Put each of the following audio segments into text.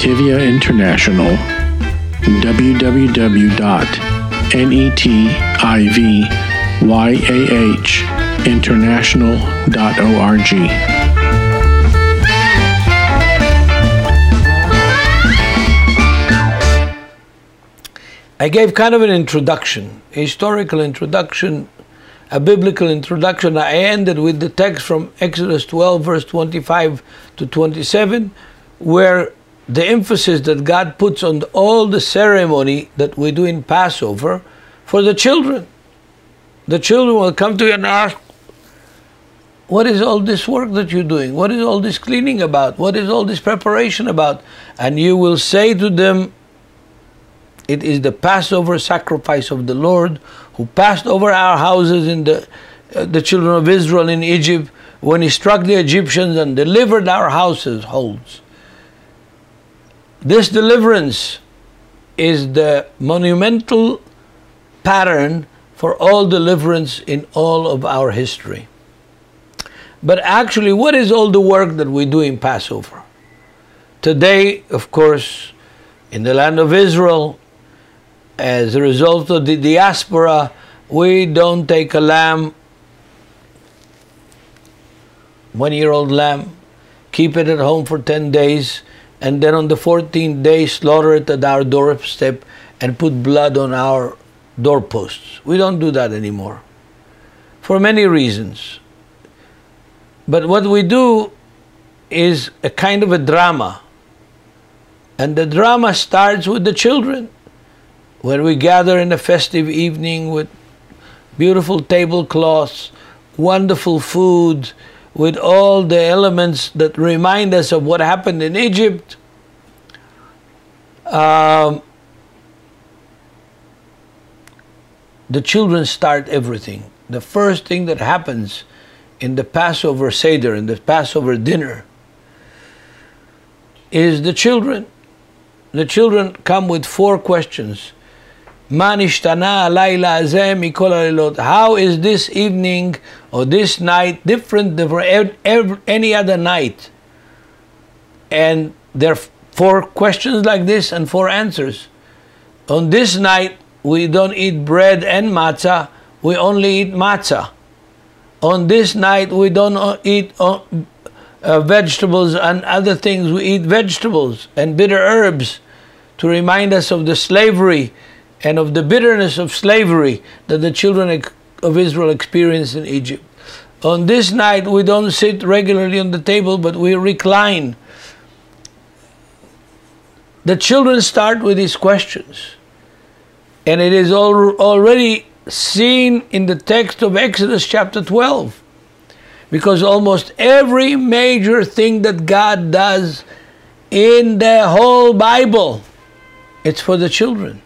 Nativia International, www.netivyahinternational.org. I gave kind of an introduction, a historical introduction, a biblical introduction. I ended with the text from Exodus 12, verse 25 to 27, where the emphasis that God puts on all the ceremony that we do in Passover for the children. The children will come to you and ask, what is all this work that you're doing? What is all this cleaning about? What is all this preparation about? And you will say to them, it is the Passover sacrifice of the Lord, who passed over our houses in the children of Israel in Egypt, when he struck the Egyptians and delivered our households. This deliverance is the monumental pattern for all deliverance in all of our history. But actually, what is all the work that we do in Passover? Today, of course, in the land of Israel, as a result of the diaspora, we don't take a lamb, 1-year-old lamb, keep it at home for 10 days, and then on the 14th day slaughter it at our doorstep and put blood on our doorposts. We don't do that anymore, for many reasons. But what we do is a kind of a drama, and the drama starts with the children. When we gather in a festive evening with beautiful tablecloths, wonderful food, with all the elements that remind us of what happened in Egypt, the children start everything. The first thing that happens in the Passover Seder, in the Passover dinner, is the children. The children come with 4 questions. How is this evening or this night different than any other night? And there are 4 questions like this and 4 answers. On this night, we don't eat bread and matzah, we only eat matzah. On this night, we don't eat vegetables and other things, we eat vegetables and bitter herbs to remind us of the slavery and of the bitterness of slavery that the children of Israel experienced in Egypt. On this night, we don't sit regularly on the table, but we recline. The children start with these questions. And it is already seen in the text of Exodus chapter 12. Because almost every major thing that God does in the whole Bible, it's for the children.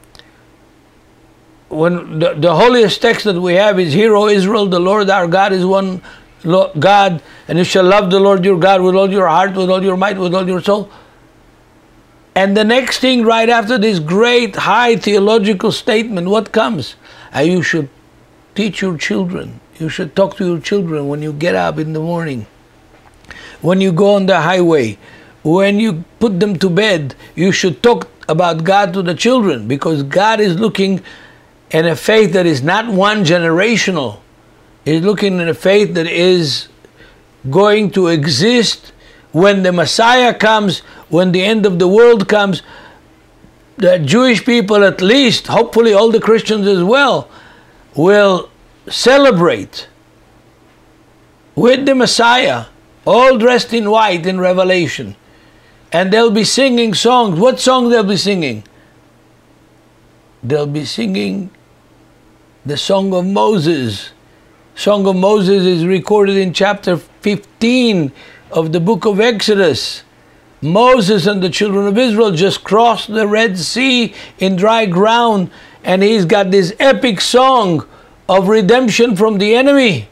When the holiest text that we have is, Hear, O Israel, the Lord our God is one God, and you shall love the Lord your God with all your heart, with all your might, with all your soul. And the next thing right after this great high theological statement, what comes? You should teach your children. You should talk to your children when you get up in the morning, when you go on the highway, when you put them to bed. You should talk about God to the children, because God is looking in a faith that is not one generational. He's looking in a faith that is going to exist when the Messiah comes, when the end of the world comes. The Jewish people, at least, hopefully all the Christians as well, will celebrate with the Messiah, all dressed in white in Revelation. And they'll be singing songs. What song they'll be singing? They'll be singing the Song of Moses. Song of Moses is recorded in chapter 15 of the book of Exodus. Moses and the children of Israel just crossed the Red Sea in dry ground, and he's got this epic song of redemption from the enemy.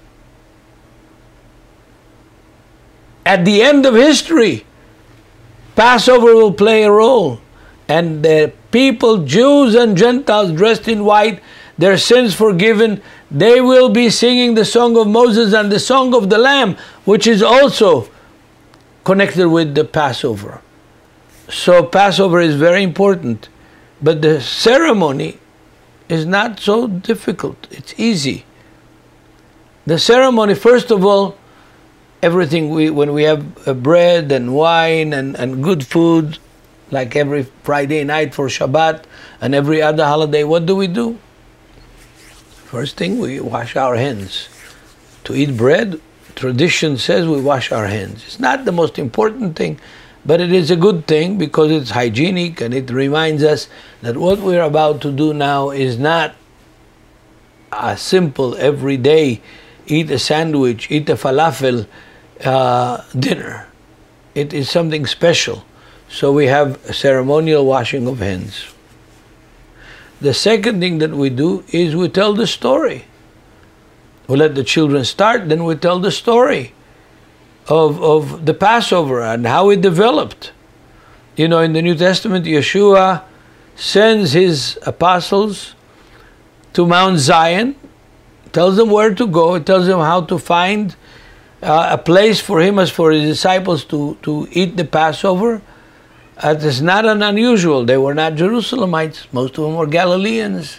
At the end of history, Passover will play a role, and the people, Jews and Gentiles dressed in white, their sins forgiven, they will be singing the Song of Moses and the Song of the Lamb, which is also connected with the Passover. So Passover is very important. But the ceremony is not so difficult. It's easy. The ceremony, first of all, everything when we have bread and wine and good food, like every Friday night for Shabbat and every other holiday, what do? First thing, we wash our hands. To eat bread, tradition says we wash our hands. It's not the most important thing, but it is a good thing because it's hygienic and it reminds us that what we're about to do now is not a simple everyday eat a sandwich, eat a falafel dinner. It is something special. So we have a ceremonial washing of hands. The second thing that we do is we tell the story. We let the children start, then we tell the story of the Passover and how it developed. You know, in the New Testament, Yeshua sends his apostles to Mount Zion, tells them where to go, tells them how to find a place for him as for his disciples to eat the Passover. It is not an unusual. They were not Jerusalemites. Most of them were Galileans.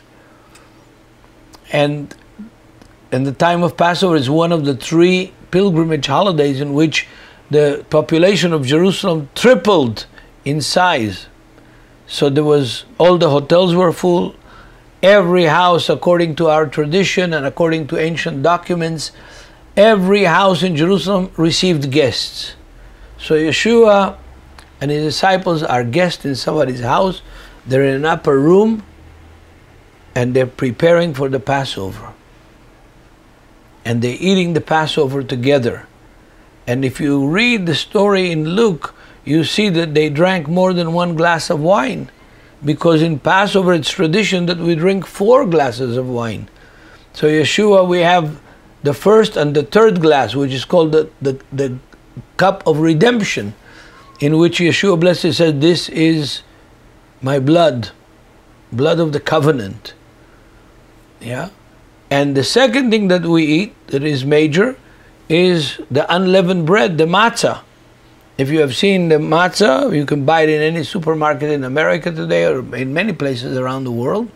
And the time of Passover is one of the 3 pilgrimage holidays in which the population of Jerusalem tripled in size. So all the hotels were full. Every house, according to our tradition and according to ancient documents, every house in Jerusalem received guests. So Yeshua and his disciples are guests in somebody's house. They're in an upper room and they're preparing for the Passover. And they're eating the Passover together. And if you read the story in Luke, you see that they drank more than 1 glass of wine. Because in Passover it's tradition that we drink 4 glasses of wine. So Yeshua, we have the first and the third glass, which is called the cup of redemption, in which Yeshua blessed says, "This is my blood of the covenant." Yeah. And the second thing that we eat that is major is the unleavened bread, the matzah. If you have seen the matzah, you can buy it in any supermarket in America today or in many places around the world.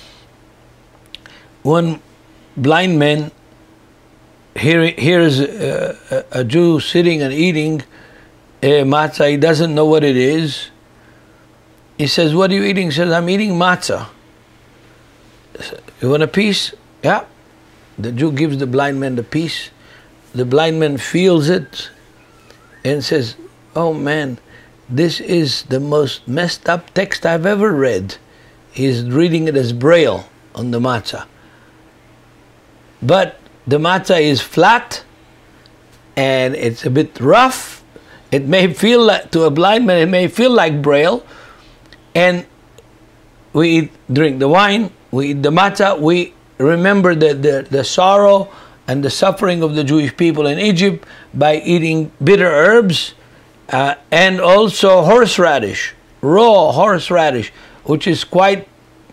One blind man hears a Jew sitting and eating matzah. He doesn't know what it is. He says, "What are you eating?" He says, "I'm eating matzah." "You want a piece?" "Yeah." The Jew gives the blind man the piece. The blind man feels it and says, "Oh man, this is the most messed up text I've ever read." He's reading it as Braille on the matzah. But the matzah is flat and it's a bit rough. It may feel like, to a blind man, it may feel like Braille. And we drink the wine, we eat the matzah, we remember the sorrow and the suffering of the Jewish people in Egypt by eating bitter herbs and also horseradish, raw horseradish, which is quite,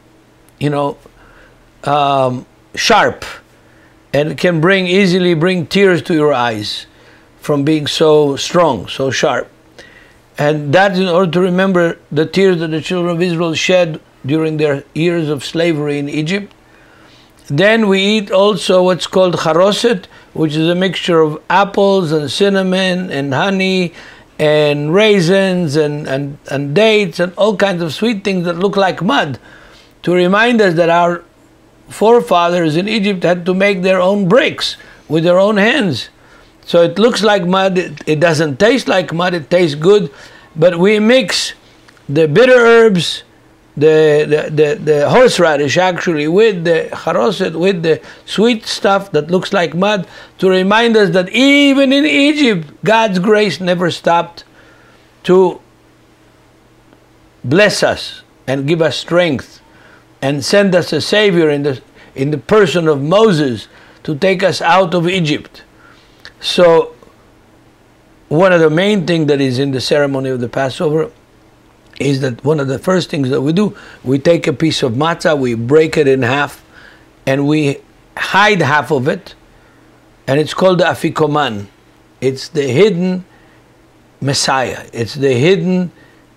sharp, and can easily bring tears to your eyes from being so strong, so sharp. And that's in order to remember the tears that the children of Israel shed during their years of slavery in Egypt. Then we eat also what's called charoset, which is a mixture of apples and cinnamon and honey and raisins and dates and all kinds of sweet things that look like mud, to remind us that our forefathers in Egypt had to make their own bricks with their own hands. So it looks like mud, it doesn't taste like mud, it tastes good, but we mix the bitter herbs, the horseradish actually, with the charoset, with the sweet stuff that looks like mud, to remind us that even in Egypt, God's grace never stopped to bless us and give us strength and send us a Savior in the person of Moses to take us out of Egypt. So one of the main things that is in the ceremony of the Passover is that one of the first things that we do, we take a piece of matzah, we break it in half, and we hide half of it, and it's called the afikoman. It's the hidden Messiah. It's the hidden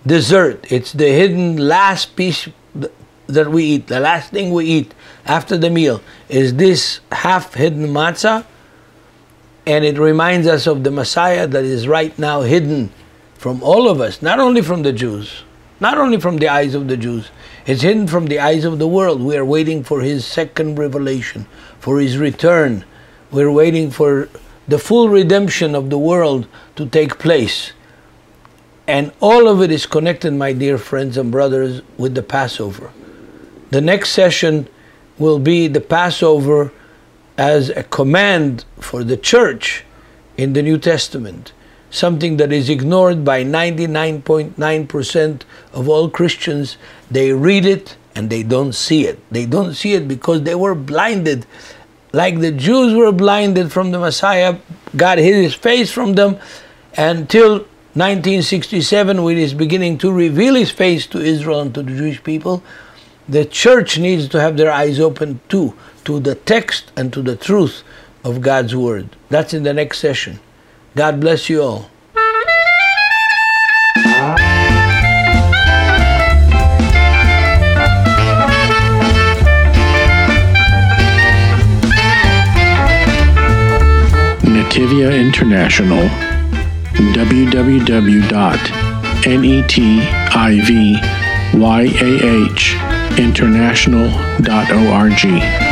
dessert. It's the hidden last piece that we eat. The last thing we eat after the meal is this half-hidden matzah, and it reminds us of the Messiah that is right now hidden from all of us, not only from the Jews, not only from the eyes of the Jews. It's hidden from the eyes of the world. We are waiting for His second revelation, for His return. We're waiting for the full redemption of the world to take place. And all of it is connected, my dear friends and brothers, with the Passover. The next session will be the Passover as a command for the church in the New Testament, something that is ignored by 99.9% of all Christians. They read it and they don't see it. They don't see it because they were blinded. Like the Jews were blinded from the Messiah, God hid His face from them until 1967, when He's beginning to reveal His face to Israel and to the Jewish people. The church needs to have their eyes open too, to the text and to the truth of God's Word. That's in the next session. God bless you all. Nativia International, www.netivyahinternational.org.